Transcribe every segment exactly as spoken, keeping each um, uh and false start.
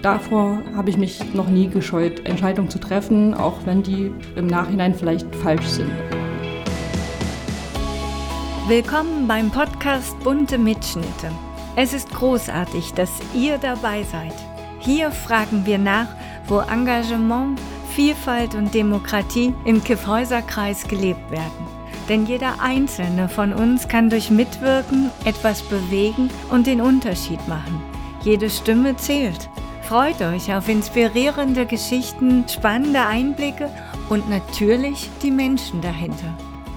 davor habe ich mich noch nie gescheut, Entscheidungen zu treffen, auch wenn die im Nachhinein vielleicht falsch sind. Willkommen beim Podcast Bunte Mitschnitte. Es ist großartig, dass ihr dabei seid. Hier fragen wir nach, wo Engagement, Vielfalt und Demokratie im Kyffhäuser-Kreis gelebt werden. Denn jeder Einzelne von uns kann durch Mitwirken etwas bewegen und den Unterschied machen. Jede Stimme zählt. Freut euch auf inspirierende Geschichten, spannende Einblicke und natürlich die Menschen dahinter.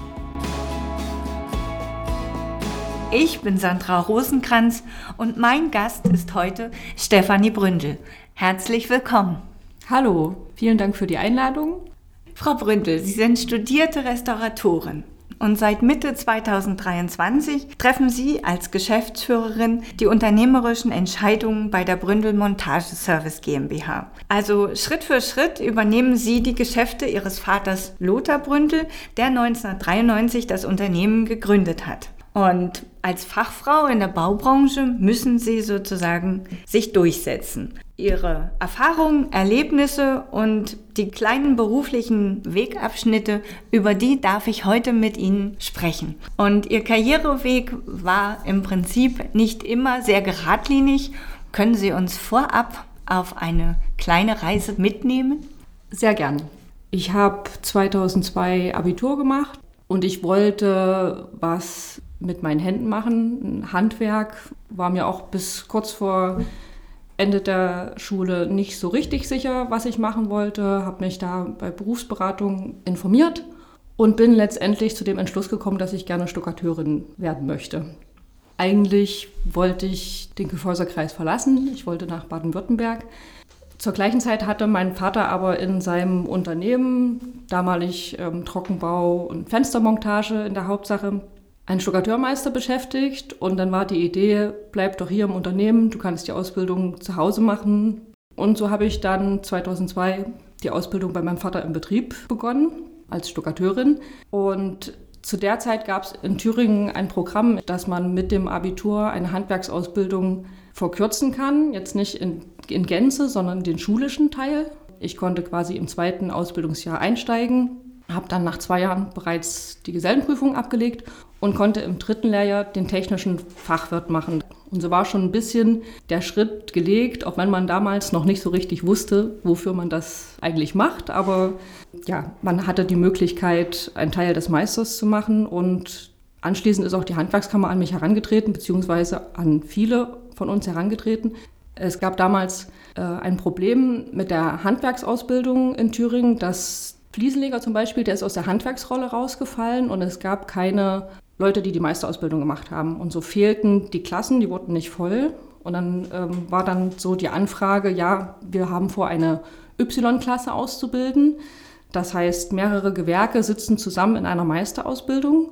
Ich bin Sandra Rosenkranz und mein Gast ist heute Stefanie Bründel. Herzlich willkommen. Hallo, vielen Dank für die Einladung. Frau Bründel, Sie sind studierte Restauratorin und seit Mitte zweitausenddreiundzwanzig treffen Sie als Geschäftsführerin die unternehmerischen Entscheidungen bei der Bründel Montageservice GmbH. Also Schritt für Schritt übernehmen Sie die Geschäfte Ihres Vaters Lothar Bründel, der neunzehnhundertdreiundneunzig das Unternehmen gegründet hat. Und als Fachfrau in der Baubranche müssen Sie sozusagen sich durchsetzen. Ihre Erfahrungen, Erlebnisse und die kleinen beruflichen Wegabschnitte, über die darf ich heute mit Ihnen sprechen. Und Ihr Karriereweg war im Prinzip nicht immer sehr geradlinig. Können Sie uns vorab auf eine kleine Reise mitnehmen? Sehr gern. Ich habe zweitausendzwei Abitur gemacht und ich wollte was mit meinen Händen machen. Handwerk war mir auch bis kurz vor Ende der Schule nicht so richtig sicher, was ich machen wollte, habe mich da bei Berufsberatung informiert und bin letztendlich zu dem Entschluss gekommen, dass ich gerne Stuckateurin werden möchte. Eigentlich wollte ich den Kyffhäuser-Kreis verlassen, ich wollte nach Baden-Württemberg. Zur gleichen Zeit hatte mein Vater aber in seinem Unternehmen, damalig ähm, Trockenbau und Fenstermontage in der Hauptsache, einen Stuckateurmeister beschäftigt und dann war die Idee, bleib doch hier im Unternehmen, du kannst die Ausbildung zu Hause machen. Und so habe ich dann zweitausendzwei die Ausbildung bei meinem Vater im Betrieb begonnen, als Stuckateurin. Und zu der Zeit gab es in Thüringen ein Programm, dass man mit dem Abitur eine Handwerksausbildung verkürzen kann, jetzt nicht in, in Gänze, sondern den schulischen Teil. Ich konnte quasi im zweiten Ausbildungsjahr einsteigen, habe dann nach zwei Jahren bereits die Gesellenprüfung abgelegt und konnte im dritten Lehrjahr den technischen Fachwirt machen. Und so war schon ein bisschen der Schritt gelegt, auch wenn man damals noch nicht so richtig wusste, wofür man das eigentlich macht. Aber ja, man hatte die Möglichkeit, einen Teil des Meisters zu machen. Und anschließend ist auch die Handwerkskammer an mich herangetreten, beziehungsweise an viele von uns herangetreten. Es gab damals äh, ein Problem mit der Handwerksausbildung in Thüringen, dass Fliesenleger zum Beispiel, der ist aus der Handwerksrolle rausgefallen und es gab keine Leute, die die Meisterausbildung gemacht haben. Und so fehlten die Klassen, die wurden nicht voll. Und dann ähm, war dann so die Anfrage, ja, wir haben vor, eine Y-Klasse auszubilden. Das heißt, mehrere Gewerke sitzen zusammen in einer Meisterausbildung.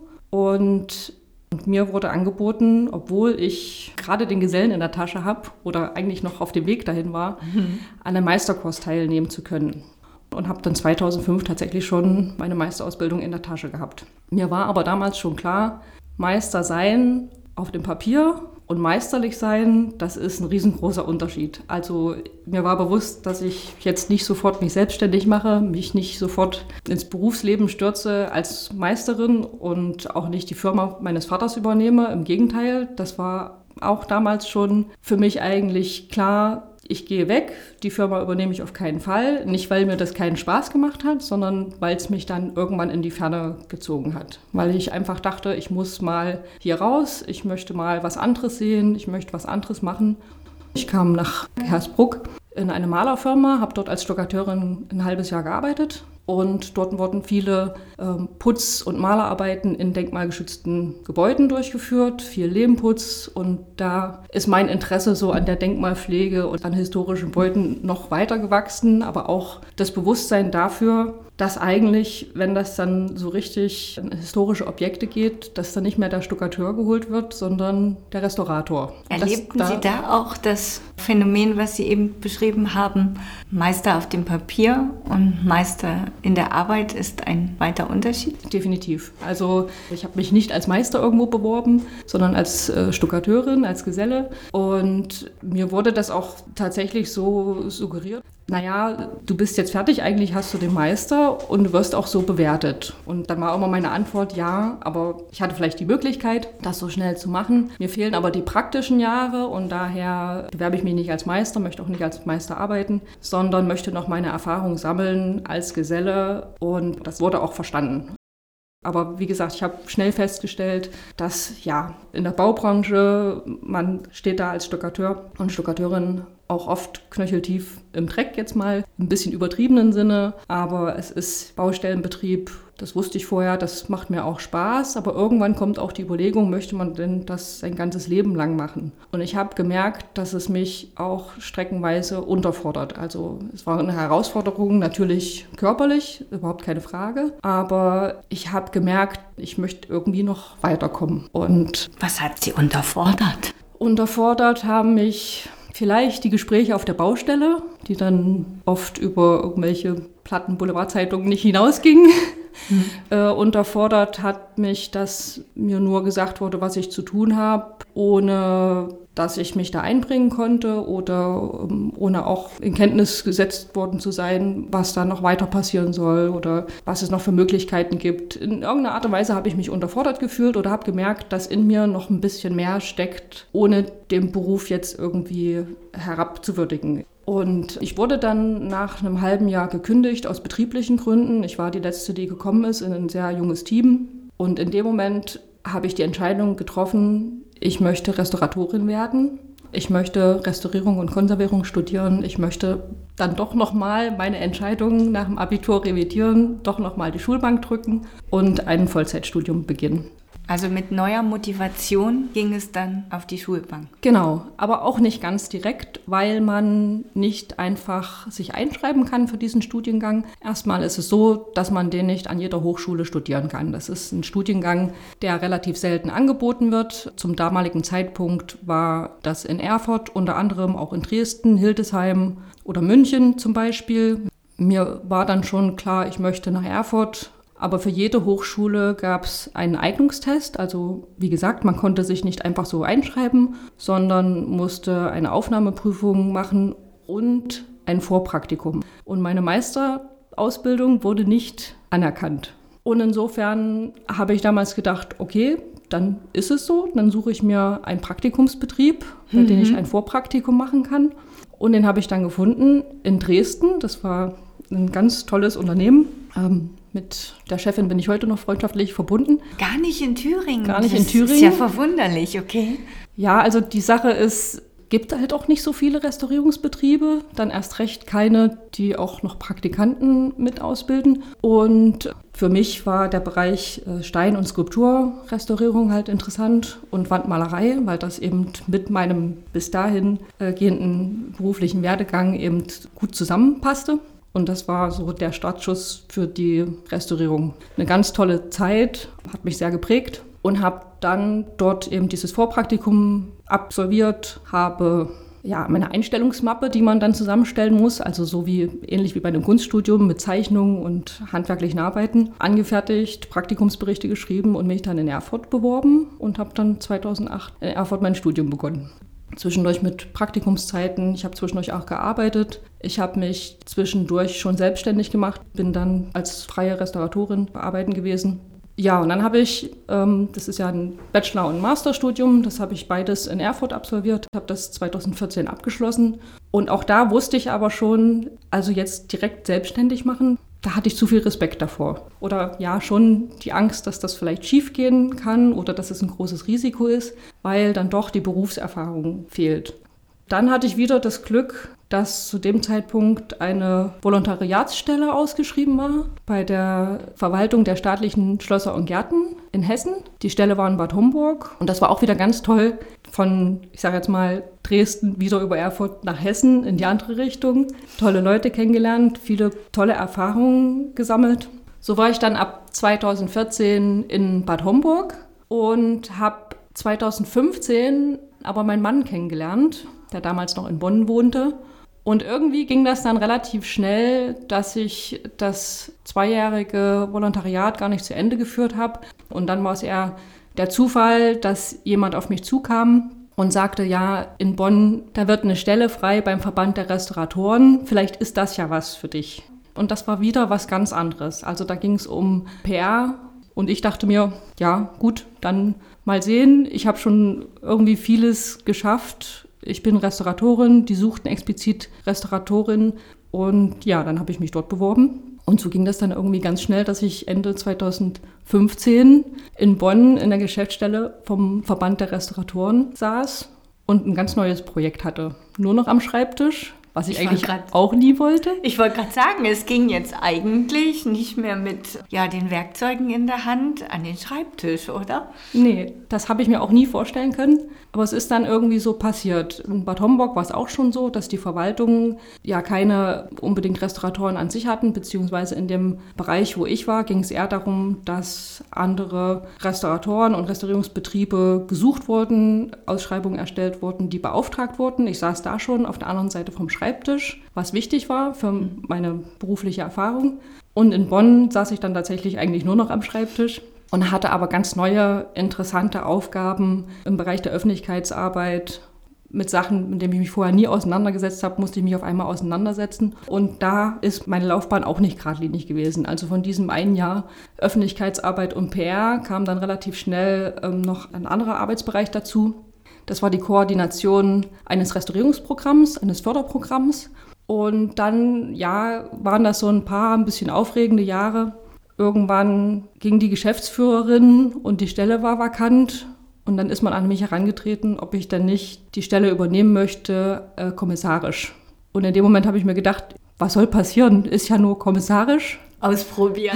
Und, und mir wurde angeboten, obwohl ich gerade den Gesellen in der Tasche habe oder eigentlich noch auf dem Weg dahin war, mhm. an einem Meisterkurs teilnehmen zu können. Und habe dann zweitausendfünf tatsächlich schon meine Meisterausbildung in der Tasche gehabt. Mir war aber damals schon klar, Meister sein auf dem Papier und meisterlich sein, das ist ein riesengroßer Unterschied. Also mir war bewusst, dass ich jetzt nicht sofort mich selbstständig mache, mich nicht sofort ins Berufsleben stürze als Meisterin und auch nicht die Firma meines Vaters übernehme. Im Gegenteil, das war auch damals schon für mich eigentlich klar, ich gehe weg, die Firma übernehme ich auf keinen Fall. Nicht, weil mir das keinen Spaß gemacht hat, sondern weil es mich dann irgendwann in die Ferne gezogen hat. Weil ich einfach dachte, ich muss mal hier raus, ich möchte mal was anderes sehen, ich möchte was anderes machen. Ich kam nach Hersbruck in eine Malerfirma, habe dort als Stuckateurin ein halbes Jahr gearbeitet. Und dort wurden viele ähm, Putz- und Malerarbeiten in denkmalgeschützten Gebäuden durchgeführt, viel Lehmputz. Und da ist mein Interesse so an der Denkmalpflege und an historischen Gebäuden noch weiter gewachsen, aber auch das Bewusstsein dafür, dass eigentlich, wenn das dann so richtig in historische Objekte geht, dass dann nicht mehr der Stuckateur geholt wird, sondern der Restaurator. Erlebten das, Sie da auch das Phänomen, was Sie eben beschrieben haben, Meister auf dem Papier und Meister in der Arbeit ist ein weiter Unterschied? Definitiv. Also ich habe mich nicht als Meister irgendwo beworben, sondern als äh, Stuckateurin, als Geselle. Und mir wurde das auch tatsächlich so suggeriert. Naja, du bist jetzt fertig, eigentlich hast du den Meister und du wirst auch so bewertet. Und dann war immer meine Antwort, ja, aber ich hatte vielleicht die Möglichkeit, das so schnell zu machen. Mir fehlen aber die praktischen Jahre und daher bewerbe ich mich nicht als Meister, möchte auch nicht als Meister arbeiten, sondern möchte noch meine Erfahrung sammeln als Geselle und das wurde auch verstanden. Aber wie gesagt, ich habe schnell festgestellt, dass ja in der Baubranche, man steht da als Stuckateur und Stuckateurin auch oft knöcheltief im Dreck jetzt mal, ein bisschen übertriebenen Sinne, aber es ist Baustellenbetrieb, das wusste ich vorher, das macht mir auch Spaß, aber irgendwann kommt auch die Überlegung, möchte man denn das sein ganzes Leben lang machen? Und ich habe gemerkt, dass es mich auch streckenweise unterfordert. Also es war eine Herausforderung, natürlich körperlich, überhaupt keine Frage, aber ich habe gemerkt, ich möchte irgendwie noch weiterkommen. Und was hat Sie unterfordert? Unterfordert haben mich vielleicht die Gespräche auf der Baustelle, die dann oft über irgendwelche platten Boulevardzeitungen nicht hinausgingen. Mhm. Äh, unterfordert hat mich, dass mir nur gesagt wurde, was ich zu tun habe, ohne dass ich mich da einbringen konnte oder ähm, ohne auch in Kenntnis gesetzt worden zu sein, was da noch weiter passieren soll oder was es noch für Möglichkeiten gibt. In irgendeiner Art und Weise habe ich mich unterfordert gefühlt oder habe gemerkt, dass in mir noch ein bisschen mehr steckt, ohne den Beruf jetzt irgendwie herabzuwürdigen. Und ich wurde dann nach einem halben Jahr gekündigt aus betrieblichen Gründen. Ich war die Letzte, die gekommen ist in ein sehr junges Team. Und in dem Moment habe ich die Entscheidung getroffen, ich möchte Restauratorin werden. Ich möchte Restaurierung und Konservierung studieren. Ich möchte dann doch nochmal meine Entscheidung nach dem Abitur revidieren, doch nochmal die Schulbank drücken und ein Vollzeitstudium beginnen. Also mit neuer Motivation ging es dann auf die Schulbank. Genau, aber auch nicht ganz direkt, weil man nicht einfach sich einschreiben kann für diesen Studiengang. Erstmal ist es so, dass man den nicht an jeder Hochschule studieren kann. Das ist ein Studiengang, der relativ selten angeboten wird. Zum damaligen Zeitpunkt war das in Erfurt, unter anderem auch in Dresden, Hildesheim oder München zum Beispiel. Mir war dann schon klar, ich möchte nach Erfurt. Aber für jede Hochschule gab es einen Eignungstest. Also wie gesagt, man konnte sich nicht einfach so einschreiben, sondern musste eine Aufnahmeprüfung machen und ein Vorpraktikum. Und meine Meisterausbildung wurde nicht anerkannt. Und insofern habe ich damals gedacht, okay, dann ist es so. Dann suche ich mir einen Praktikumsbetrieb, bei mhm. dem ich ein Vorpraktikum machen kann. Und den habe ich dann gefunden in Dresden. Das war ein ganz tolles Unternehmen. Ähm, Mit der Chefin bin ich heute noch freundschaftlich verbunden. Gar nicht in Thüringen? Gar nicht das in Thüringen. Das ist ja verwunderlich, okay. Ja, also die Sache ist, gibt halt auch nicht so viele Restaurierungsbetriebe, dann erst recht keine, die auch noch Praktikanten mit ausbilden. Und für mich war der Bereich Stein- und Skulpturrestaurierung halt interessant und Wandmalerei, weil das eben mit meinem bis dahin gehenden beruflichen Werdegang eben gut zusammenpasste. Und das war so der Startschuss für die Restaurierung. Eine ganz tolle Zeit, hat mich sehr geprägt und habe dann dort eben dieses Vorpraktikum absolviert, habe ja meine Einstellungsmappe, die man dann zusammenstellen muss, also so wie ähnlich wie bei einem Kunststudium mit Zeichnungen und handwerklichen Arbeiten, angefertigt, Praktikumsberichte geschrieben und mich dann in Erfurt beworben und habe dann zweitausendacht in Erfurt mein Studium begonnen. Zwischendurch mit Praktikumszeiten, ich habe zwischendurch auch gearbeitet. Ich habe mich zwischendurch schon selbstständig gemacht, bin dann als freie Restauratorin arbeiten gewesen. Ja, und dann habe ich, ähm, das ist ja ein Bachelor- und Masterstudium, das habe ich beides in Erfurt absolviert, habe das zweitausendvierzehn abgeschlossen. Und auch da wusste ich aber schon, also jetzt direkt selbstständig machen, da hatte ich zu viel Respekt davor. Oder ja, schon die Angst, dass das vielleicht schief gehen kann oder dass es ein großes Risiko ist, weil dann doch die Berufserfahrung fehlt. Dann hatte ich wieder das Glück, dass zu dem Zeitpunkt eine Volontariatsstelle ausgeschrieben war bei der Verwaltung der staatlichen Schlösser und Gärten in Hessen. Die Stelle war in Bad Homburg und das war auch wieder ganz toll, von, ich sage jetzt mal, Dresden wieder über Erfurt nach Hessen in die andere Richtung. Tolle Leute kennengelernt, viele tolle Erfahrungen gesammelt. So war ich dann ab zweitausendvierzehn in Bad Homburg und habe zweitausendfünfzehn aber meinen Mann kennengelernt, der damals noch in Bonn wohnte. Und irgendwie ging das dann relativ schnell, dass ich das zweijährige Volontariat gar nicht zu Ende geführt habe. Und dann war es eher der Zufall, dass jemand auf mich zukam und sagte, ja, in Bonn, da wird eine Stelle frei beim Verband der Restauratoren. Vielleicht ist das ja was für dich. Und das war wieder was ganz anderes. Also da ging es um P R. Und ich dachte mir, ja, gut, dann mal sehen. Ich habe schon irgendwie vieles geschafft. Ich bin Restauratorin, die suchten explizit Restauratorin. Und ja, dann habe ich mich dort beworben. Und so ging das dann irgendwie ganz schnell, dass ich Ende zweitausendfünfzehn in Bonn in der Geschäftsstelle vom Verband der Restauratoren saß und ein ganz neues Projekt hatte. Nur noch am Schreibtisch. Was ich, ich eigentlich grad, auch nie wollte. Ich wollte gerade sagen, es ging jetzt eigentlich nicht mehr mit ja, den Werkzeugen in der Hand an den Schreibtisch, oder? Nee, das habe ich mir auch nie vorstellen können. Aber es ist dann irgendwie so passiert. In Bad Homburg war es auch schon so, dass die Verwaltungen ja keine unbedingt Restauratoren an sich hatten, beziehungsweise in dem Bereich, wo ich war, ging es eher darum, dass andere Restauratoren und Restaurierungsbetriebe gesucht wurden, Ausschreibungen erstellt wurden, die beauftragt wurden. Ich saß da schon auf der anderen Seite vom Schreibtisch. Schreibtisch, was wichtig war für meine berufliche Erfahrung. Und in Bonn saß ich dann tatsächlich eigentlich nur noch am Schreibtisch und hatte aber ganz neue, interessante Aufgaben im Bereich der Öffentlichkeitsarbeit. Mit Sachen, mit denen ich mich vorher nie auseinandergesetzt habe, musste ich mich auf einmal auseinandersetzen. Und da ist meine Laufbahn auch nicht geradlinig gewesen. Also von diesem einen Jahr Öffentlichkeitsarbeit und P R kam dann relativ schnell ähm, noch ein anderer Arbeitsbereich dazu. Das war die Koordination eines Restaurierungsprogramms, eines Förderprogramms. Und dann, ja, waren das so ein paar ein bisschen aufregende Jahre. Irgendwann ging die Geschäftsführerin und die Stelle war vakant. Und dann ist man an mich herangetreten, ob ich denn nicht die Stelle übernehmen möchte, äh, kommissarisch. Und in dem Moment habe ich mir gedacht, was soll passieren? Ist ja nur kommissarisch. Ausprobieren.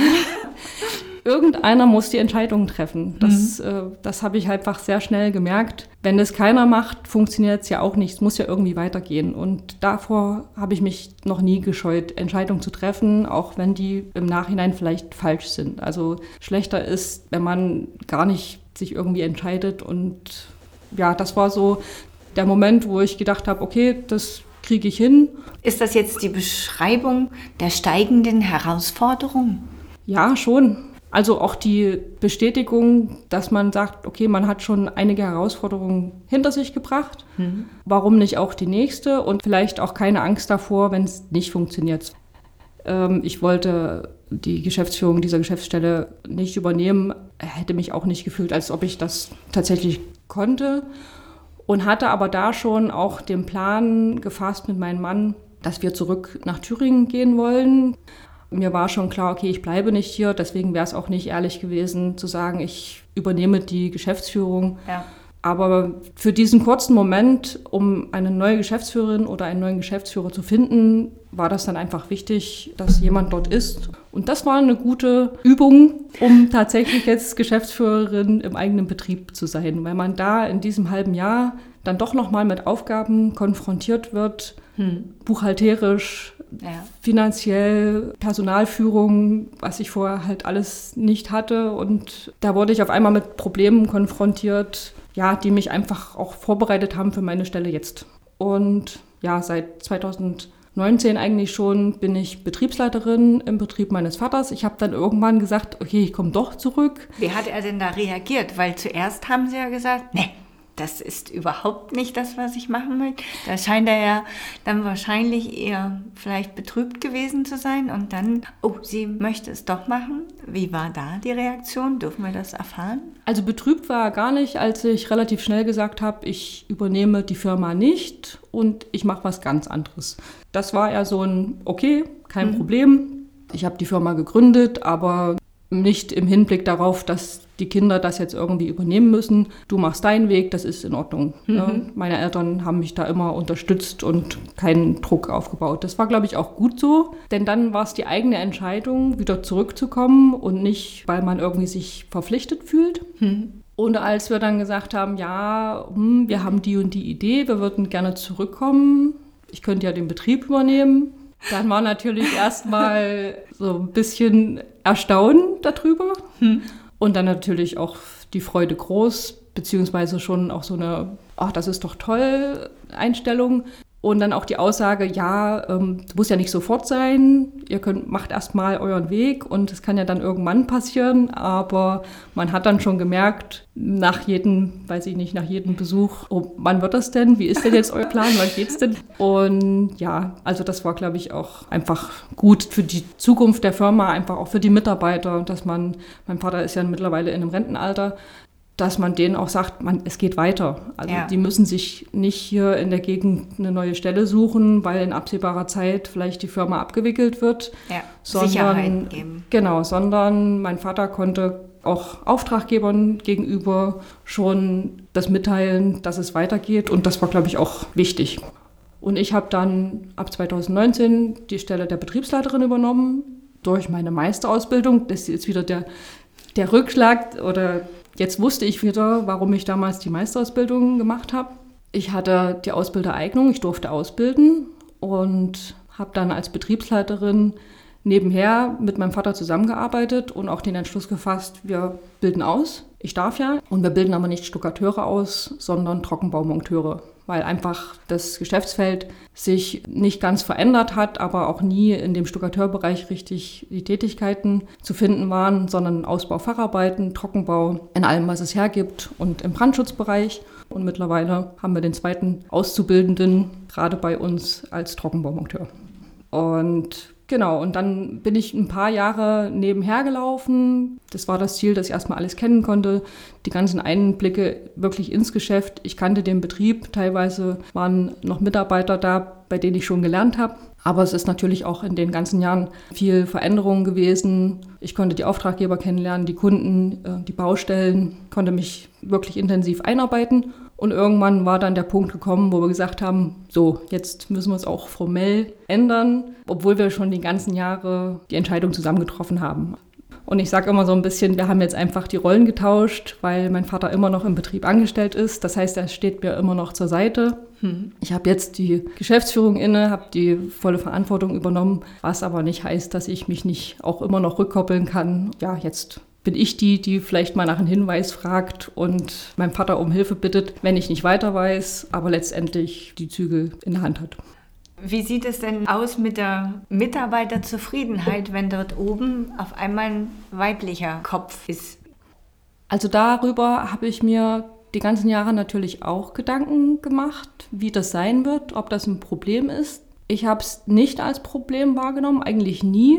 Irgendeiner muss die Entscheidungen treffen. Das, mhm. äh, das habe ich einfach sehr schnell gemerkt. Wenn das keiner macht, funktioniert es ja auch nicht. Es muss ja irgendwie weitergehen. Und davor habe ich mich noch nie gescheut, Entscheidungen zu treffen, auch wenn die im Nachhinein vielleicht falsch sind. Also schlechter ist, wenn man gar nicht sich irgendwie entscheidet. Und ja, das war so der Moment, wo ich gedacht habe, okay, das kriege ich hin. Ist das jetzt die Beschreibung der steigenden Herausforderung? Ja, schon. Also auch die Bestätigung, dass man sagt, okay, man hat schon einige Herausforderungen hinter sich gebracht. Mhm. Warum nicht auch die nächste? Und vielleicht auch keine Angst davor, wenn es nicht funktioniert. Ähm, ich wollte die Geschäftsführung dieser Geschäftsstelle nicht übernehmen, hätte mich auch nicht gefühlt, als ob ich das tatsächlich konnte. Und hatte aber da schon auch den Plan gefasst mit meinem Mann, dass wir zurück nach Thüringen gehen wollen. Mir war schon klar, okay, ich bleibe nicht hier, deswegen wäre es auch nicht ehrlich gewesen zu sagen, ich übernehme die Geschäftsführung. Ja. Aber für diesen kurzen Moment, um eine neue Geschäftsführerin oder einen neuen Geschäftsführer zu finden, war das dann einfach wichtig, dass jemand dort ist. Und das war eine gute Übung, um tatsächlich jetzt Geschäftsführerin im eigenen Betrieb zu sein, weil man da in diesem halben Jahr dann doch nochmal mit Aufgaben konfrontiert wird, hm. buchhalterisch, ja. finanziell, Personalführung, was ich vorher halt alles nicht hatte. Und da wurde ich auf einmal mit Problemen konfrontiert, ja, die mich einfach auch vorbereitet haben für meine Stelle jetzt. Und ja, seit zweitausendneunzehn eigentlich schon bin ich Betriebsleiterin im Betrieb meines Vaters. Ich habe dann irgendwann gesagt, okay, ich komme doch zurück. Wie hat er denn da reagiert? Weil zuerst haben sie ja gesagt, nee, das ist überhaupt nicht das, was ich machen will. Da scheint er ja dann wahrscheinlich eher vielleicht betrübt gewesen zu sein. Und dann, oh, sie möchte es doch machen. Wie war da die Reaktion? Dürfen wir das erfahren? Also betrübt war er gar nicht, als ich relativ schnell gesagt habe, ich übernehme die Firma nicht und ich mache was ganz anderes. Das war eher so ein, okay, kein mhm. Problem. Ich habe die Firma gegründet, aber nicht im Hinblick darauf, dass die Kinder das jetzt irgendwie übernehmen müssen. Du machst deinen Weg, das ist in Ordnung. Mhm. Ne? Meine Eltern haben mich da immer unterstützt und keinen Druck aufgebaut. Das war, glaube ich, auch gut so, denn dann war es die eigene Entscheidung, wieder zurückzukommen und nicht, weil man irgendwie sich verpflichtet fühlt. Mhm. Und als wir dann gesagt haben, ja, hm, wir haben die und die Idee, wir würden gerne zurückkommen, ich könnte ja den Betrieb übernehmen, dann war natürlich erstmal so ein bisschen Erstaunen darüber. Hm. Und dann natürlich auch die Freude groß, beziehungsweise schon auch so eine, ach, das ist doch toll, Einstellung. Und dann auch die Aussage, ja, ähm, das muss ja nicht sofort sein, ihr könnt, macht erstmal euren Weg und es kann ja dann irgendwann passieren. Aber man hat dann schon gemerkt, nach jedem, weiß ich nicht, nach jedem Besuch, oh, wann wird das denn? Wie ist denn jetzt euer Plan? Wann geht's denn? Und ja, also das war, glaube ich, auch einfach gut für die Zukunft der Firma, einfach auch für die Mitarbeiter, dass man, mein Vater ist ja mittlerweile in einem Rentenalter, dass man denen auch sagt, man, es geht weiter. Also ja. Die müssen sich nicht hier in der Gegend eine neue Stelle suchen, weil in absehbarer Zeit vielleicht die Firma abgewickelt wird. Ja, sondern, Sicherheit geben. Genau, sondern mein Vater konnte auch Auftraggebern gegenüber schon das mitteilen, dass es weitergeht. Und das war, glaube ich, auch wichtig. Und ich habe dann ab zwanzig neunzehn die Stelle der Betriebsleiterin übernommen durch meine Meisterausbildung. Das ist jetzt wieder der, der Rückschlag oder jetzt wusste ich wieder, warum ich damals die Meisterausbildung gemacht habe. Ich hatte die Ausbildereignung, ich durfte ausbilden und habe dann als Betriebsleiterin nebenher mit meinem Vater zusammengearbeitet und auch den Entschluss gefasst, wir bilden aus. Ich darf ja. Und wir bilden aber nicht Stuckateure aus, sondern Trockenbaumonteure, weil einfach das Geschäftsfeld sich nicht ganz verändert hat, aber auch nie in dem Stuckateurbereich richtig die Tätigkeiten zu finden waren, sondern Ausbau, Facharbeiten, Trockenbau in allem, was es hergibt und im Brandschutzbereich. Und mittlerweile haben wir den zweiten Auszubildenden gerade bei uns als Trockenbaumonteur. Und genau, und dann bin ich ein paar Jahre nebenher gelaufen. Das war das Ziel, dass ich erstmal alles kennen konnte, die ganzen Einblicke wirklich ins Geschäft. Ich kannte den Betrieb, teilweise waren noch Mitarbeiter da, bei denen ich schon gelernt habe. Aber es ist natürlich auch in den ganzen Jahren viel Veränderung gewesen. Ich konnte die Auftraggeber kennenlernen, die Kunden, die Baustellen, konnte mich wirklich intensiv einarbeiten. Und irgendwann war dann der Punkt gekommen, wo wir gesagt haben, so, jetzt müssen wir es auch formell ändern, obwohl wir schon die ganzen Jahre die Entscheidung zusammen getroffen haben. Und ich sage immer so ein bisschen, wir haben jetzt einfach die Rollen getauscht, weil mein Vater immer noch im Betrieb angestellt ist. Das heißt, er steht mir immer noch zur Seite. Hm. Ich habe jetzt die Geschäftsführung inne, habe die volle Verantwortung übernommen, was aber nicht heißt, dass ich mich nicht auch immer noch rückkoppeln kann. Ja, jetzt bin ich die, die vielleicht mal nach einem Hinweis fragt und meinem Vater um Hilfe bittet, wenn ich nicht weiter weiß, aber letztendlich die Zügel in der Hand hat. Wie sieht es denn aus mit der Mitarbeiterzufriedenheit, wenn dort oben auf einmal ein weiblicher Kopf ist? Also darüber habe ich mir die ganzen Jahre natürlich auch Gedanken gemacht, wie das sein wird, ob das ein Problem ist. Ich habe es nicht als Problem wahrgenommen, eigentlich nie,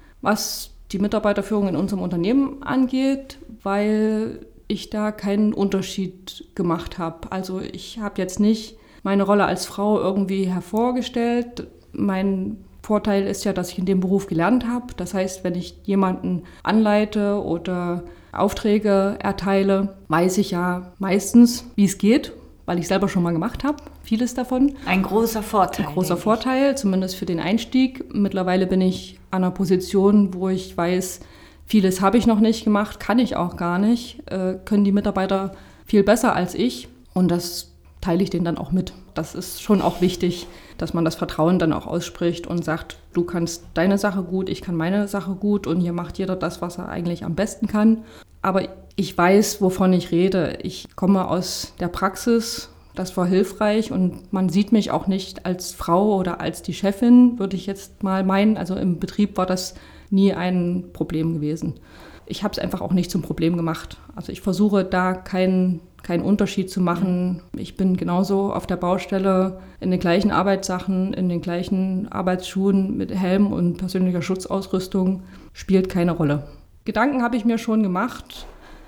was die Mitarbeiterführung in unserem Unternehmen angeht, weil ich da keinen Unterschied gemacht habe. Also ich habe jetzt nicht meine Rolle als Frau irgendwie hervorgestellt. Mein Vorteil ist ja, dass ich in dem Beruf gelernt habe. Das heißt, wenn ich jemanden anleite oder Aufträge erteile, weiß ich ja meistens, wie es geht, weil ich selber schon mal gemacht habe, vieles davon. Ein großer Vorteil. Ein großer Vorteil, zumindest für den Einstieg. Mittlerweile bin ich an einer Position, wo ich weiß, vieles habe ich noch nicht gemacht, kann ich auch gar nicht, äh, können die Mitarbeiter viel besser als ich und das teile ich denen dann auch mit. Das ist schon auch wichtig, dass man das Vertrauen dann auch ausspricht und sagt, du kannst deine Sache gut, ich kann meine Sache gut und hier macht jeder das, was er eigentlich am besten kann. Aber ich weiß, wovon ich rede. Ich komme aus der Praxis, das war hilfreich und man sieht mich auch nicht als Frau oder als die Chefin, würde ich jetzt mal meinen. Also im Betrieb war das nie ein Problem gewesen. Ich habe es einfach auch nicht zum Problem gemacht. Also ich versuche da keinen keinen Unterschied zu machen. Ich bin genauso auf der Baustelle in den gleichen Arbeitssachen, in den gleichen Arbeitsschuhen mit Helm und persönlicher Schutzausrüstung, spielt keine Rolle. Gedanken habe ich mir schon gemacht,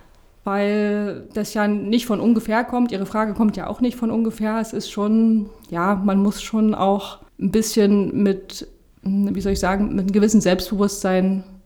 weil das ja nicht von ungefähr kommt. Ihre Frage kommt ja auch nicht von ungefähr. Es ist schon, ja, man muss schon auch ein bisschen mit, wie soll ich sagen, mit einem gewissen Selbstbewusstsein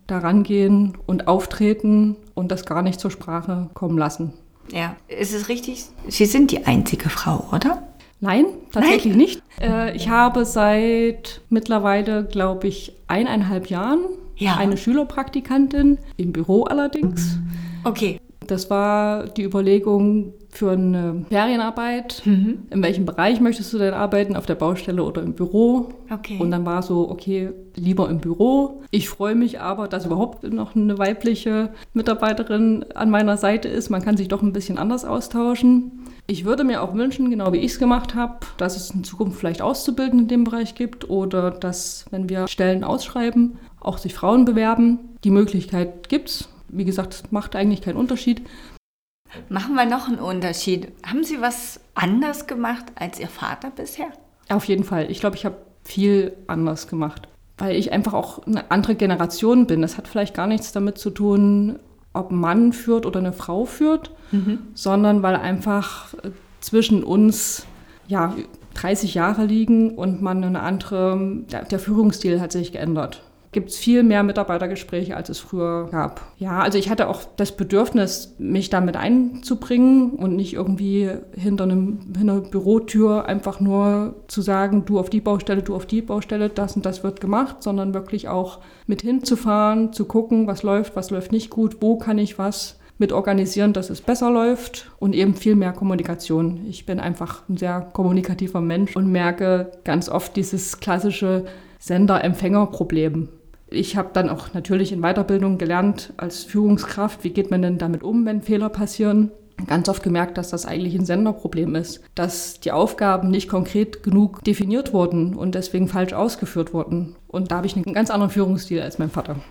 da rangehen und auftreten und das gar nicht zur Sprache kommen lassen. Ja, ist es richtig? Sie sind die einzige Frau, oder? Nein, tatsächlich Nein. nicht. Äh, ich habe seit mittlerweile, glaube ich, eineinhalb Jahren Ja. eine Schülerpraktikantin, im Büro allerdings. Okay. Das war die Überlegung für eine Ferienarbeit. Mhm. In welchem Bereich möchtest du denn arbeiten? Auf der Baustelle oder im Büro? Okay. Und dann war so, okay, lieber im Büro. Ich freue mich aber, dass überhaupt noch eine weibliche Mitarbeiterin an meiner Seite ist. Man kann sich doch ein bisschen anders austauschen. Ich würde mir auch wünschen, genau wie ich es gemacht habe, dass es in Zukunft vielleicht Auszubildende in dem Bereich gibt oder dass, wenn wir Stellen ausschreiben, auch sich Frauen bewerben. Die Möglichkeit gibt's. Wie gesagt, es macht eigentlich keinen Unterschied. Machen wir noch einen Unterschied. Haben Sie was anders gemacht als Ihr Vater bisher? Auf jeden Fall. Ich glaube, ich habe viel anders gemacht, weil ich einfach auch eine andere Generation bin. Das hat vielleicht gar nichts damit zu tun, ob ein Mann führt oder eine Frau führt, mhm. sondern weil einfach zwischen uns ja, dreißig Jahre liegen und man eine andere, der, der Führungsstil hat sich geändert. Gibt es viel mehr Mitarbeitergespräche, als es früher gab. Ja, also ich hatte auch das Bedürfnis, mich damit einzubringen und nicht irgendwie hinter, einem, hinter einer Bürotür einfach nur zu sagen, du auf die Baustelle, du auf die Baustelle, das und das wird gemacht, sondern wirklich auch mit hinzufahren, zu gucken, was läuft, was läuft nicht gut, wo kann ich was mit organisieren, dass es besser läuft und eben viel mehr Kommunikation. Ich bin einfach ein sehr kommunikativer Mensch und merke ganz oft dieses klassische Sender-Empfänger-Problem. Ich habe dann auch natürlich in Weiterbildung gelernt als Führungskraft, wie geht man denn damit um, wenn Fehler passieren. Ganz oft gemerkt, dass das eigentlich ein Senderproblem ist, dass die Aufgaben nicht konkret genug definiert wurden und deswegen falsch ausgeführt wurden. Und da habe ich einen ganz anderen Führungsstil als mein Vater.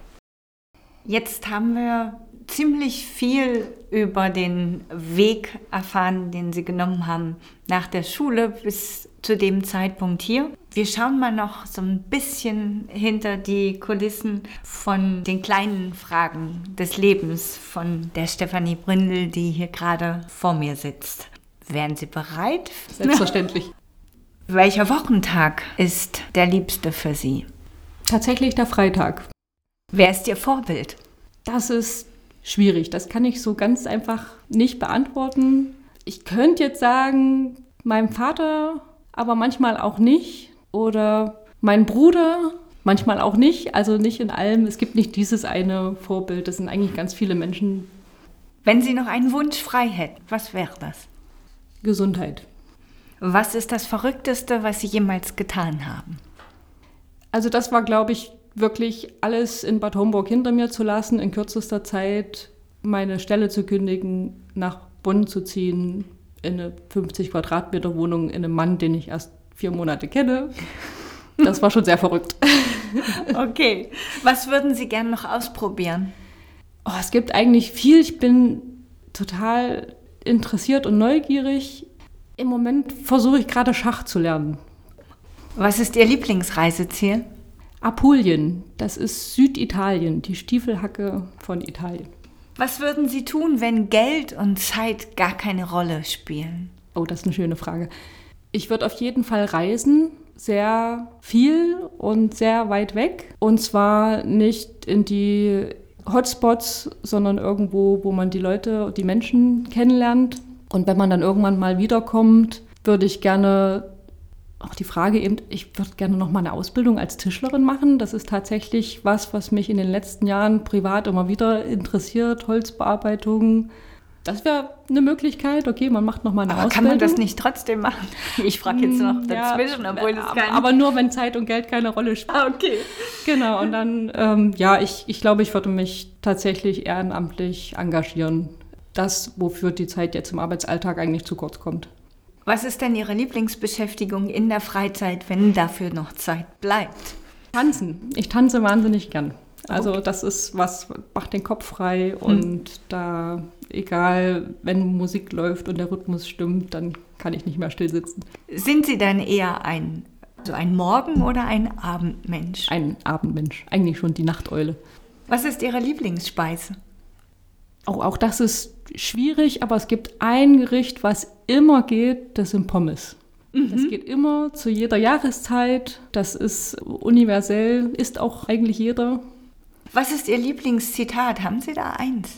Jetzt haben wir ziemlich viel über den Weg erfahren, den Sie genommen haben nach der Schule bis zu dem Zeitpunkt hier. Wir schauen mal noch so ein bisschen hinter die Kulissen von den kleinen Fragen des Lebens von der Stefanie Bründel, die hier gerade vor mir sitzt. Wären Sie bereit? Selbstverständlich. Welcher Wochentag ist der liebste für Sie? Tatsächlich der Freitag. Wer ist Ihr Vorbild? Das ist schwierig. Das kann ich so ganz einfach nicht beantworten. Ich könnte jetzt sagen, mein Vater, aber manchmal auch nicht. Oder mein Bruder, manchmal auch nicht. Also nicht in allem. Es gibt nicht dieses eine Vorbild. Das sind eigentlich ganz viele Menschen. Wenn Sie noch einen Wunsch frei hätten, was wäre das? Gesundheit. Was ist das Verrückteste, was Sie jemals getan haben? Also das war, glaube ich, wirklich alles in Bad Homburg hinter mir zu lassen, in kürzester Zeit meine Stelle zu kündigen, nach Bonn zu ziehen, in eine fünfzig Quadratmeter Wohnung in einem Mann, den ich erst vier Monate kenne. Das war schon sehr verrückt. Okay. Was würden Sie gerne noch ausprobieren? Oh, es gibt eigentlich viel. Ich bin total interessiert und neugierig. Im Moment versuche ich gerade Schach zu lernen. Was ist Ihr Lieblingsreiseziel? Apulien, das ist Süditalien, die Stiefelhacke von Italien. Was würden Sie tun, wenn Geld und Zeit gar keine Rolle spielen? Oh, das ist eine schöne Frage. Ich würde auf jeden Fall reisen, sehr viel und sehr weit weg. Und zwar nicht in die Hotspots, sondern irgendwo, wo man die Leute, die Menschen kennenlernt. Und wenn man dann irgendwann mal wiederkommt, würde ich gerne auch die Frage eben, ich würde gerne noch mal eine Ausbildung als Tischlerin machen. Das ist tatsächlich was, was mich in den letzten Jahren privat immer wieder interessiert. Holzbearbeitung. Das wäre eine Möglichkeit. Okay, man macht noch mal eine aber Ausbildung. Kann man das nicht trotzdem machen? Ich frage jetzt noch dazwischen, ja, obwohl das aber, kann. aber nur, wenn Zeit und Geld keine Rolle spielen. Ah, okay. Genau, und dann, ähm, ja, ich, ich glaube, ich würde mich tatsächlich ehrenamtlich engagieren. Das, wofür die Zeit jetzt im Arbeitsalltag eigentlich zu kurz kommt. Was ist denn Ihre Lieblingsbeschäftigung in der Freizeit, wenn dafür noch Zeit bleibt? Tanzen. Ich tanze wahnsinnig gern. Also okay. Das ist was, macht den Kopf frei und hm. da, egal, wenn Musik läuft und der Rhythmus stimmt, dann kann ich nicht mehr still sitzen. Sind Sie dann eher ein, also ein Morgen- oder ein Abendmensch? Ein Abendmensch, eigentlich schon die Nachteule. Was ist Ihre Lieblingsspeise? Auch, auch das ist schwierig, aber es gibt ein Gericht, was immer geht, das sind Pommes. Mhm. Das geht immer zu jeder Jahreszeit, das ist universell, isst auch eigentlich jeder. Was ist Ihr Lieblingszitat? Haben Sie da eins?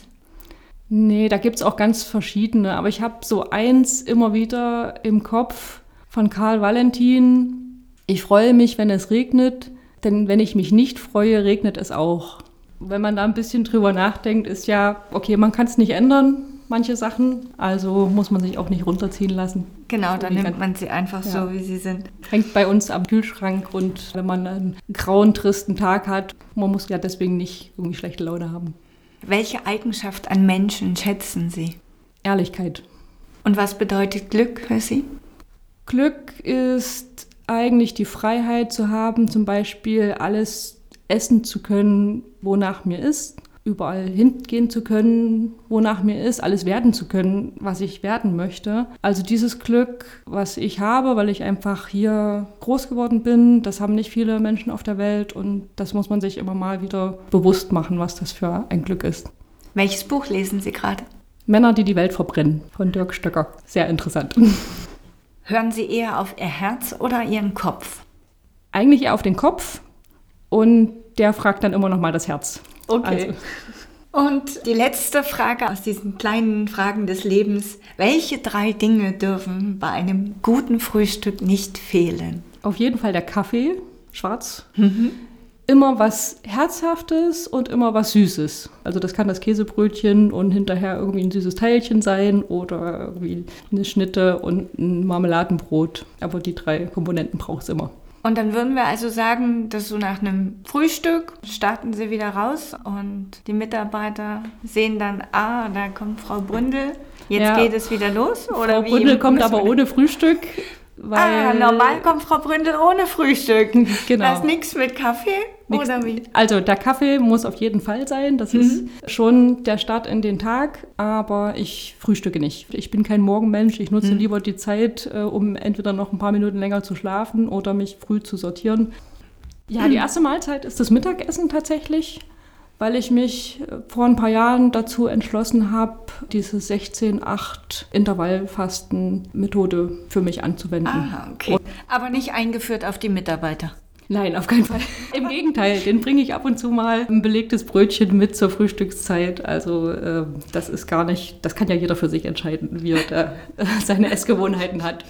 Nee, da gibt es auch ganz verschiedene. Aber ich habe so eins immer wieder im Kopf von Karl Valentin. Ich freue mich, wenn es regnet, denn wenn ich mich nicht freue, regnet es auch. Wenn man da ein bisschen drüber nachdenkt, ist ja, okay, man kann es nicht ändern, manche Sachen. Also muss man sich auch nicht runterziehen lassen. Genau, dann nimmt man sie einfach ja. so, wie sie sind. Hängt bei uns am Kühlschrank und wenn man einen grauen, tristen Tag hat, man muss ja deswegen nicht irgendwie schlechte Laune haben. Welche Eigenschaft an Menschen schätzen Sie? Ehrlichkeit. Und was bedeutet Glück für Sie? Glück ist eigentlich die Freiheit zu haben, zum Beispiel alles essen zu können, wonach mir ist, überall hingehen zu können, wonach mir ist, alles werden zu können, was ich werden möchte. Also dieses Glück, was ich habe, weil ich einfach hier groß geworden bin, das haben nicht viele Menschen auf der Welt und das muss man sich immer mal wieder bewusst machen, was das für ein Glück ist. Welches Buch lesen Sie gerade? Männer, die die Welt verbrennen, von Dirk Stöcker. Sehr interessant. Hören Sie eher auf Ihr Herz oder Ihren Kopf? Eigentlich eher auf den Kopf und der fragt dann immer noch mal das Herz. Okay. Also. Und die letzte Frage aus diesen kleinen Fragen des Lebens. Welche drei Dinge dürfen bei einem guten Frühstück nicht fehlen? Auf jeden Fall der Kaffee, schwarz. Mhm. Immer was Herzhaftes und immer was Süßes. Also das kann das Käsebrötchen und hinterher irgendwie ein süßes Teilchen sein oder irgendwie eine Schnitte und ein Marmeladenbrot. Aber die drei Komponenten braucht es immer. Und dann würden wir also sagen, dass so nach einem Frühstück starten Sie wieder raus und die Mitarbeiter sehen dann, ah, da kommt Frau Bründel, jetzt ja. geht es wieder los? Oder Frau wie Bründel kommt aber ohne Frühstück. Weil ah, normal kommt Frau Bründel ohne Frühstück. Genau. Da ist nichts mit Kaffee nix, oder wie? Also der Kaffee muss auf jeden Fall sein. Das mhm. ist schon der Start in den Tag, aber ich frühstücke nicht. Ich bin kein Morgenmensch. Ich nutze mhm. lieber die Zeit, um entweder noch ein paar Minuten länger zu schlafen oder mich früh zu sortieren. Ja, die erste Mahlzeit ist das Mittagessen tatsächlich, weil ich mich vor ein paar Jahren dazu entschlossen habe, diese sechzehn acht Intervallfasten-Methode für mich anzuwenden. Aha, okay. Aber nicht eingeführt auf die Mitarbeiter? Nein, auf keinen Fall. Im Gegenteil, den bringe ich ab und zu mal ein belegtes Brötchen mit zur Frühstückszeit. Also äh, das ist gar nicht, das kann ja jeder für sich entscheiden, wie er da, äh, seine Essgewohnheiten hat.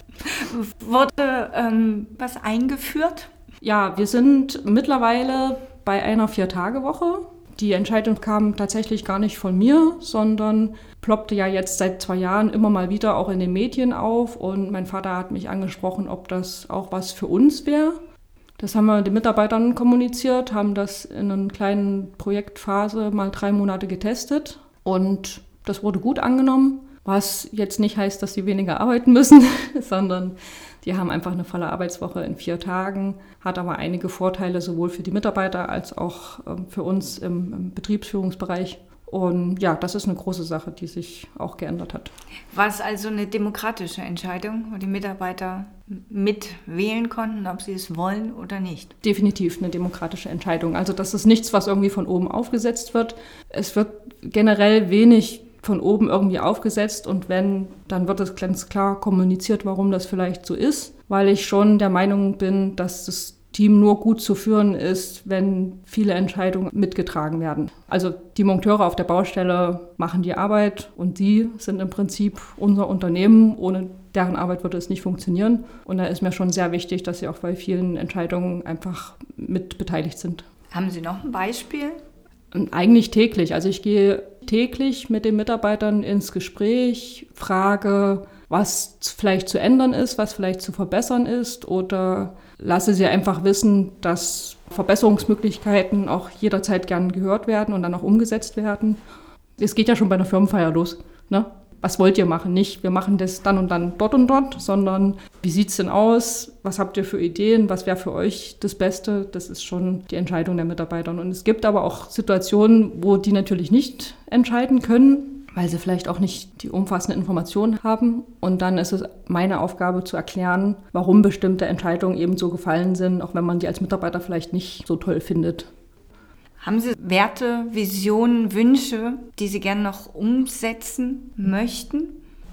Wurde ähm, was eingeführt? Ja, wir sind mittlerweile bei einer Vier-Tage-Woche. Die Entscheidung kam tatsächlich gar nicht von mir, sondern ploppte ja jetzt seit zwei Jahren immer mal wieder auch in den Medien auf. Und mein Vater hat mich angesprochen, ob das auch was für uns wäre. Das haben wir den Mitarbeitern kommuniziert, haben das in einer kleinen Projektphase mal drei Monate getestet. Und das wurde gut angenommen, was jetzt nicht heißt, dass sie weniger arbeiten müssen, sondern die haben einfach eine volle Arbeitswoche in vier Tagen, hat aber einige Vorteile sowohl für die Mitarbeiter als auch für uns im, im Betriebsführungsbereich. Und ja, das ist eine große Sache, die sich auch geändert hat. War es also eine demokratische Entscheidung, wo die Mitarbeiter mitwählen konnten, ob sie es wollen oder nicht? Definitiv eine demokratische Entscheidung. Also das ist nichts, was irgendwie von oben aufgesetzt wird. Es wird generell wenig von oben irgendwie aufgesetzt und wenn, dann wird es ganz klar kommuniziert, warum das vielleicht so ist, weil ich schon der Meinung bin, dass das Team nur gut zu führen ist, wenn viele Entscheidungen mitgetragen werden. Also die Monteure auf der Baustelle machen die Arbeit und sie sind im Prinzip unser Unternehmen. Ohne deren Arbeit würde es nicht funktionieren. Und da ist mir schon sehr wichtig, dass sie auch bei vielen Entscheidungen einfach mit beteiligt sind. Haben Sie noch ein Beispiel? Eigentlich täglich. Also ich gehe täglich mit den Mitarbeitern ins Gespräch, frage, was vielleicht zu ändern ist, was vielleicht zu verbessern ist oder lasse sie einfach wissen, dass Verbesserungsmöglichkeiten auch jederzeit gern gehört werden und dann auch umgesetzt werden. Es geht ja schon bei einer Firmenfeier los, ne? Was wollt ihr machen? Nicht, wir machen das dann und dann dort und dort, sondern wie sieht es denn aus? Was habt ihr für Ideen? Was wäre für euch das Beste? Das ist schon die Entscheidung der Mitarbeiter. Und es gibt aber auch Situationen, wo die natürlich nicht entscheiden können, weil sie vielleicht auch nicht die umfassende Informationen haben. Und dann ist es meine Aufgabe zu erklären, warum bestimmte Entscheidungen eben so gefallen sind, auch wenn man die als Mitarbeiter vielleicht nicht so toll findet. Haben Sie Werte, Visionen, Wünsche, die Sie gerne noch umsetzen möchten?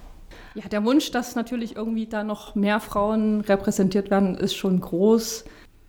Ja, der Wunsch, dass natürlich irgendwie da noch mehr Frauen repräsentiert werden, ist schon groß.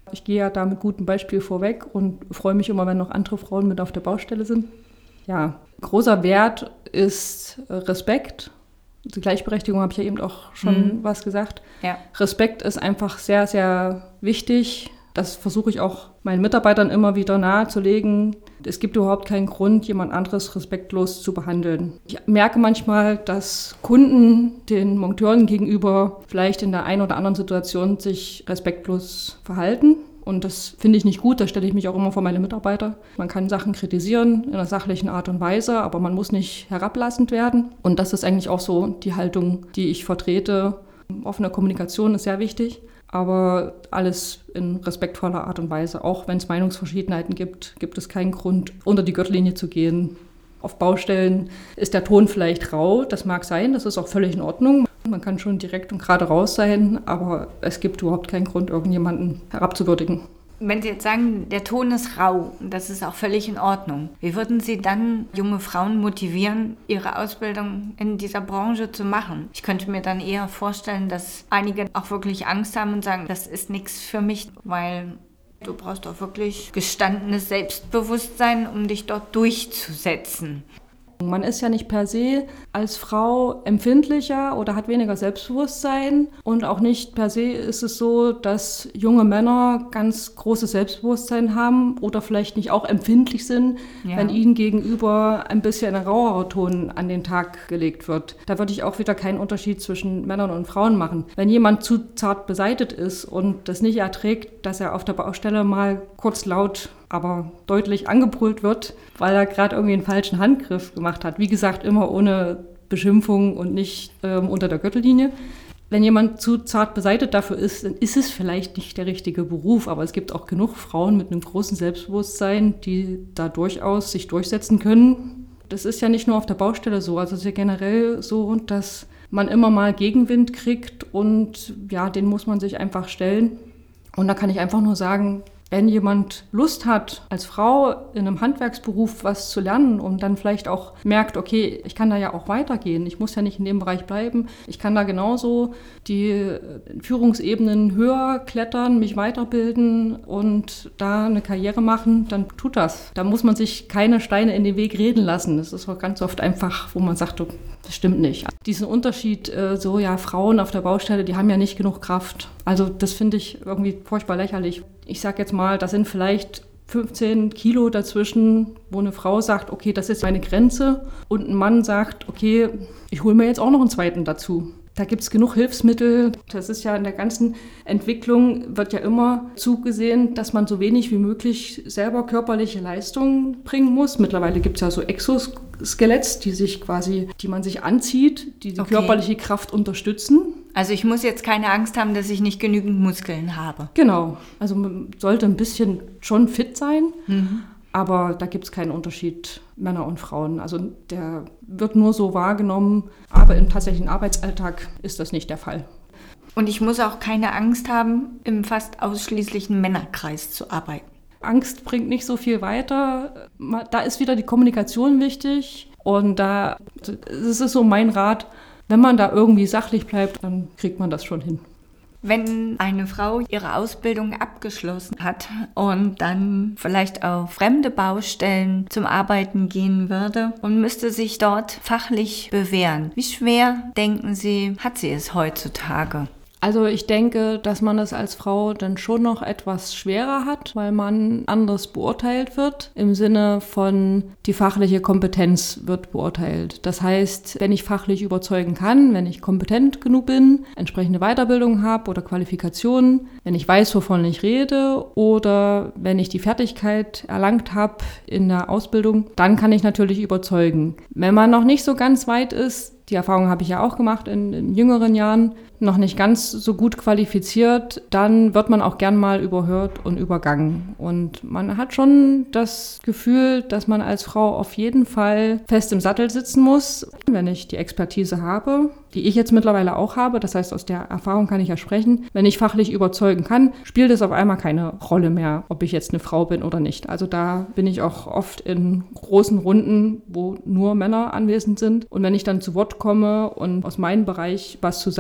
Ich gehe ja da mit gutem Beispiel vorweg und freue mich immer, wenn noch andere Frauen mit auf der Baustelle sind. Ja, großer Wert ist Respekt. Die Gleichberechtigung habe ich ja eben auch schon mhm. was gesagt. Ja. Respekt ist einfach sehr, sehr wichtig. Das versuche ich auch meinen Mitarbeitern immer wieder nahezulegen. Es gibt überhaupt keinen Grund, jemand anderes respektlos zu behandeln. Ich merke manchmal, dass Kunden den Monteuren gegenüber vielleicht in der einen oder anderen Situation sich respektlos verhalten. Und das finde ich nicht gut, da stelle ich mich auch immer vor meine Mitarbeiter. Man kann Sachen kritisieren in einer sachlichen Art und Weise, aber man muss nicht herablassend werden. Und das ist eigentlich auch so die Haltung, die ich vertrete. Offene Kommunikation ist sehr wichtig, aber alles in respektvoller Art und Weise. Auch wenn es Meinungsverschiedenheiten gibt, gibt es keinen Grund, unter die Gürtellinie zu gehen. Auf Baustellen ist der Ton vielleicht rau, das mag sein, das ist auch völlig in Ordnung. Man kann schon direkt und gerade raus sein, aber es gibt überhaupt keinen Grund, irgendjemanden herabzuwürdigen. Wenn Sie jetzt sagen, der Ton ist rau, das ist auch völlig in Ordnung. Wie würden Sie dann junge Frauen motivieren, ihre Ausbildung in dieser Branche zu machen? Ich könnte mir dann eher vorstellen, dass einige auch wirklich Angst haben und sagen, das ist nichts für mich, weil du brauchst auch wirklich gestandenes Selbstbewusstsein, um dich dort durchzusetzen. Man ist ja nicht per se als Frau empfindlicher oder hat weniger Selbstbewusstsein und auch nicht per se ist es so, dass junge Männer ganz großes Selbstbewusstsein haben oder vielleicht nicht auch empfindlich sind, ja. wenn ihnen gegenüber ein bisschen ein rauerer Ton an den Tag gelegt wird. Da würde ich auch wieder keinen Unterschied zwischen Männern und Frauen machen. Wenn jemand zu zart beseitet ist und das nicht erträgt, dass er auf der Baustelle mal kurz laut aber deutlich angebrüllt wird, weil er gerade irgendwie einen falschen Handgriff gemacht hat. Wie gesagt, immer ohne Beschimpfung und nicht ähm, unter der Gürtellinie. Wenn jemand zu zart beseitigt dafür ist, dann ist es vielleicht nicht der richtige Beruf. Aber es gibt auch genug Frauen mit einem großen Selbstbewusstsein, die da durchaus sich durchsetzen können. Das ist ja nicht nur auf der Baustelle so. Also es ist ja generell so, dass man immer mal Gegenwind kriegt und ja, den muss man sich einfach stellen. Und da kann ich einfach nur sagen, wenn jemand Lust hat, als Frau in einem Handwerksberuf was zu lernen und dann vielleicht auch merkt, okay, ich kann da ja auch weitergehen, ich muss ja nicht in dem Bereich bleiben, ich kann da genauso die Führungsebenen höher klettern, mich weiterbilden und da eine Karriere machen, dann tut das. Da muss man sich keine Steine in den Weg reden lassen. Das ist auch ganz oft einfach, wo man sagt, das stimmt nicht. Diesen Unterschied, so ja, Frauen auf der Baustelle, die haben ja nicht genug Kraft. Also das finde ich irgendwie furchtbar lächerlich. Ich sage jetzt mal, das sind vielleicht fünfzehn Kilo dazwischen, wo eine Frau sagt, okay, das ist meine Grenze und ein Mann sagt, okay, ich hole mir jetzt auch noch einen zweiten dazu. Da gibt es genug Hilfsmittel. Das ist ja in der ganzen Entwicklung, wird ja immer zugesehen, dass man so wenig wie möglich selber körperliche Leistungen bringen muss. Mittlerweile gibt es ja so Exoskeletts, die sich quasi, die man sich anzieht, die die okay. körperliche Kraft unterstützen. Also ich muss jetzt keine Angst haben, dass ich nicht genügend Muskeln habe. Genau, also man sollte ein bisschen schon fit sein, mhm. aber da gibt es keinen Unterschied Männer und Frauen. Also der wird nur so wahrgenommen, aber im tatsächlichen Arbeitsalltag ist das nicht der Fall. Und ich muss auch keine Angst haben, im fast ausschließlichen Männerkreis zu arbeiten. Angst bringt nicht so viel weiter. Da ist wieder die Kommunikation wichtig und da das ist so mein Rat. Wenn man da irgendwie sachlich bleibt, dann kriegt man das schon hin. Wenn eine Frau ihre Ausbildung abgeschlossen hat und dann vielleicht auf fremde Baustellen zum Arbeiten gehen würde und müsste sich dort fachlich bewähren, wie schwer, denken Sie, hat sie es heutzutage? Also ich denke, dass man es als Frau dann schon noch etwas schwerer hat, weil man anders beurteilt wird. Im Sinne von, die fachliche Kompetenz wird beurteilt. Das heißt, wenn ich fachlich überzeugen kann, wenn ich kompetent genug bin, entsprechende Weiterbildung habe oder Qualifikationen, wenn ich weiß, wovon ich rede oder wenn ich die Fertigkeit erlangt habe in der Ausbildung, dann kann ich natürlich überzeugen. Wenn man noch nicht so ganz weit ist, die Erfahrung habe ich ja auch gemacht in, in jüngeren Jahren, noch nicht ganz so gut qualifiziert, dann wird man auch gern mal überhört und übergangen. Und man hat schon das Gefühl, dass man als Frau auf jeden Fall fest im Sattel sitzen muss, wenn ich die Expertise habe, die ich jetzt mittlerweile auch habe. Das heißt, aus der Erfahrung kann ich ja sprechen. Wenn ich fachlich überzeugen kann, spielt es auf einmal keine Rolle mehr, ob ich jetzt eine Frau bin oder nicht. Also da bin ich auch oft in großen Runden, wo nur Männer anwesend sind. Und wenn ich dann zu Wort komme und aus meinem Bereich was zu sagen habe,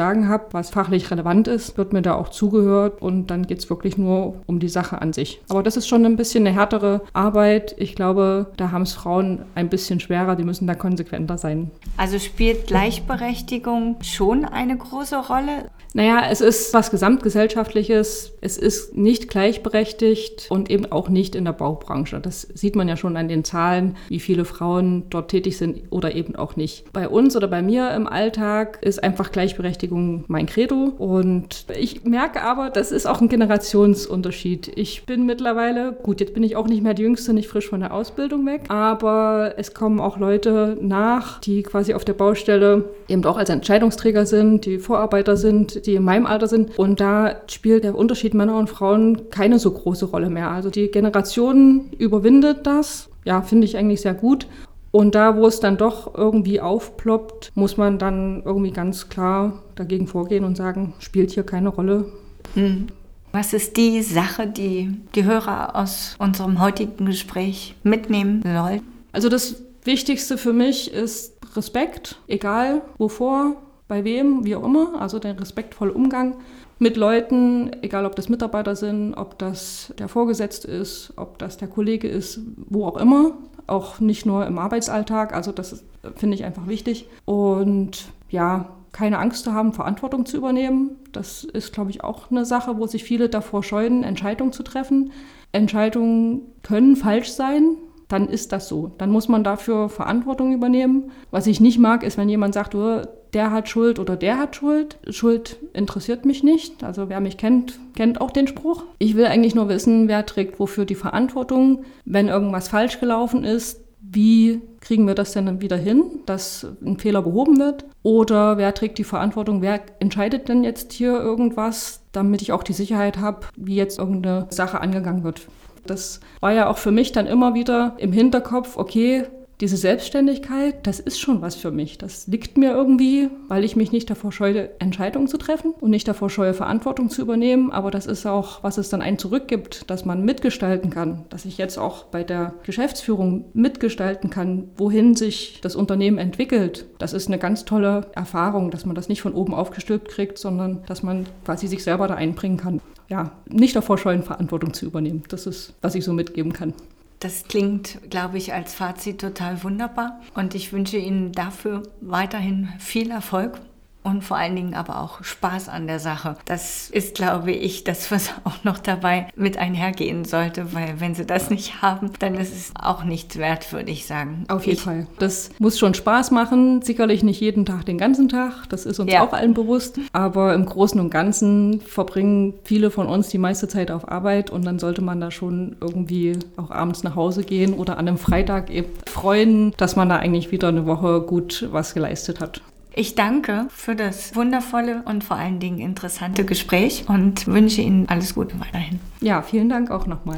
was fachlich relevant ist, wird mir da auch zugehört und dann geht es wirklich nur um die Sache an sich. Aber das ist schon ein bisschen eine härtere Arbeit. Ich glaube, da haben es Frauen ein bisschen schwerer, die müssen da konsequenter sein. Also spielt Gleichberechtigung schon eine große Rolle? Naja, es ist was Gesamtgesellschaftliches. Es ist nicht gleichberechtigt und eben auch nicht in der Baubranche. Das sieht man ja schon an den Zahlen, wie viele Frauen dort tätig sind oder eben auch nicht. Bei uns oder bei mir im Alltag ist einfach Gleichberechtigung mein Credo. Und ich merke aber, das ist auch ein Generationsunterschied. Ich bin mittlerweile, gut, jetzt bin ich auch nicht mehr die Jüngste, nicht frisch von der Ausbildung weg, aber es kommen auch Leute nach, die quasi auf der Baustelle eben auch als Entscheidungsträger sind, die Vorarbeiter sind, die in meinem Alter sind. Und da spielt der Unterschied Männer und Frauen keine so große Rolle mehr. Also die Generation überwindet das. Ja, finde ich eigentlich sehr gut. Und da, wo es dann doch irgendwie aufploppt, muss man dann irgendwie ganz klar dagegen vorgehen und sagen, spielt hier keine Rolle. Hm. Was ist die Sache, die die Hörer aus unserem heutigen Gespräch mitnehmen sollen? Also das Wichtigste für mich ist Respekt, egal wovor, bei wem, wie auch immer. Also der respektvolle Umgang mit Leuten, egal ob das Mitarbeiter sind, ob das der Vorgesetzte ist, ob das der Kollege ist, wo auch immer. Auch nicht nur im Arbeitsalltag, also das ist, finde ich einfach wichtig. Und ja, keine Angst zu haben, Verantwortung zu übernehmen. Das ist, glaube ich, auch eine Sache, wo sich viele davor scheuen, Entscheidungen zu treffen. Entscheidungen können falsch sein, dann ist das so. Dann muss man dafür Verantwortung übernehmen. Was ich nicht mag, ist, wenn jemand sagt, oh, der hat Schuld oder der hat Schuld. Schuld interessiert mich nicht. Also wer mich kennt, kennt auch den Spruch. Ich will eigentlich nur wissen, wer trägt wofür die Verantwortung. Wenn irgendwas falsch gelaufen ist, wie kriegen wir das denn dann wieder hin, dass ein Fehler behoben wird? Oder wer trägt die Verantwortung, wer entscheidet denn jetzt hier irgendwas, damit ich auch die Sicherheit habe, wie jetzt irgendeine Sache angegangen wird? Das war ja auch für mich dann immer wieder im Hinterkopf, okay, diese Selbstständigkeit, das ist schon was für mich. Das liegt mir irgendwie, weil ich mich nicht davor scheue, Entscheidungen zu treffen und nicht davor scheue, Verantwortung zu übernehmen. Aber das ist auch, was es dann einen zurückgibt, dass man mitgestalten kann, dass ich jetzt auch bei der Geschäftsführung mitgestalten kann, wohin sich das Unternehmen entwickelt. Das ist eine ganz tolle Erfahrung, dass man das nicht von oben aufgestülpt kriegt, sondern dass man quasi sich selber da einbringen kann. Ja, nicht davor scheuen, Verantwortung zu übernehmen. Das ist, was ich so mitgeben kann. Das klingt, glaube ich, als Fazit total wunderbar und ich wünsche Ihnen dafür weiterhin viel Erfolg und vor allen Dingen aber auch Spaß an der Sache. Das ist, glaube ich, das, was auch noch dabei mit einhergehen sollte, weil wenn Sie das nicht haben, dann ist es auch nichts wert, würde ich sagen. Auf jeden ich, Fall. Das muss schon Spaß machen, sicherlich nicht jeden Tag, den ganzen Tag, das ist uns ja auch allen bewusst, aber im Großen und Ganzen verbringen viele von uns die meiste Zeit auf Arbeit und dann sollte man da schon irgendwie auch abends nach Hause gehen oder an einem Freitag eben freuen, dass man da eigentlich wieder eine Woche gut was geleistet hat. Ich danke für das wundervolle und vor allen Dingen interessante Gespräch und wünsche Ihnen alles Gute weiterhin. Ja, vielen Dank auch nochmal.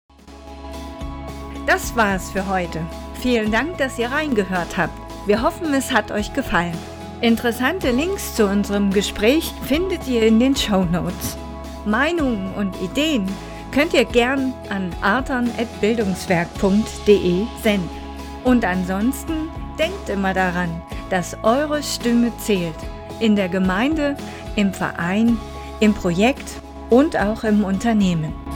Das war's für heute. Vielen Dank, dass ihr reingehört habt. Wir hoffen, es hat euch gefallen. Interessante Links zu unserem Gespräch findet ihr in den Shownotes. Meinungen und Ideen könnt ihr gern an artern at bildungswerk punkt de senden. Und ansonsten denkt immer daran, dass eure Stimme zählt. In der Gemeinde, im Verein, im Projekt und auch im Unternehmen.